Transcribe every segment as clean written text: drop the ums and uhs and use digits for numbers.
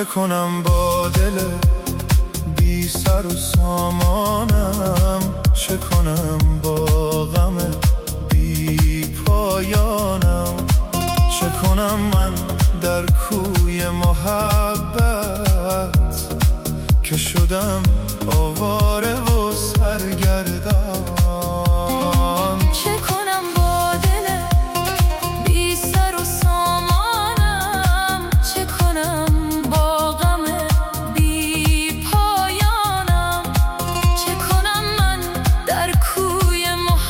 چه کنم با دل بی سر و سامانم، چه کنم با غم بی پایانم، چه کنم من در کوی محبت که شدم آواره و سرگردان. چه کنم با دل بی سر و سامانم، چه کنم با غم بی پایانم، چه کنم من در کوی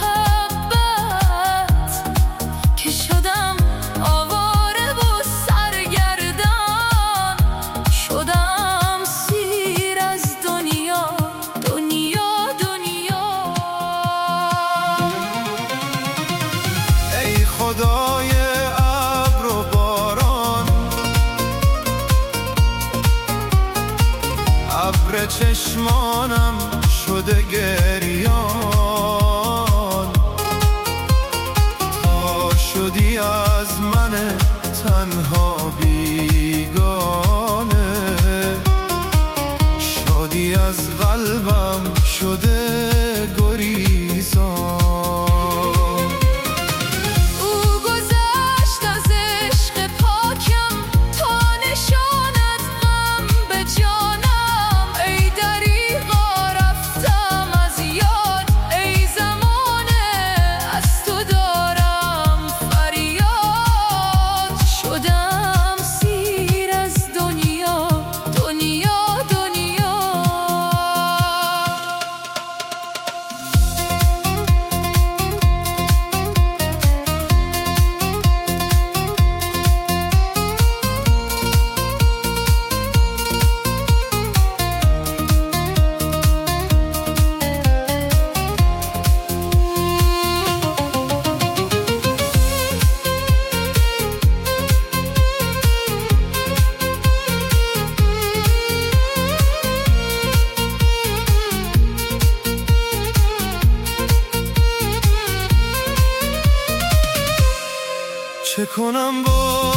محبت که شدم آواره و سرگردان. شدم سیر از دنیا دنیا دنیا. ای خدای ابر و باران، ابر چشمانم شده گریان، تا شدی از من تنها بیگانه، شادی از قلبم شده گریزان. چه کنم با